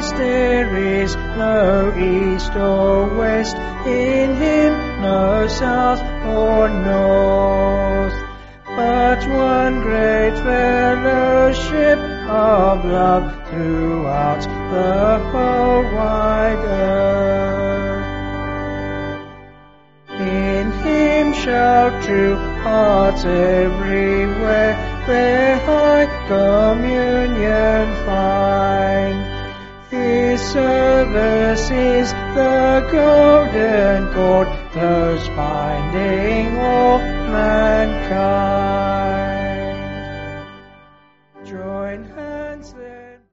Christ there is no east or west, in him no south or north, but one great fellowship of love throughout the whole wide earth. In him shall true hearts everywhere their high communion find. His service is the golden cord, close binding all mankind.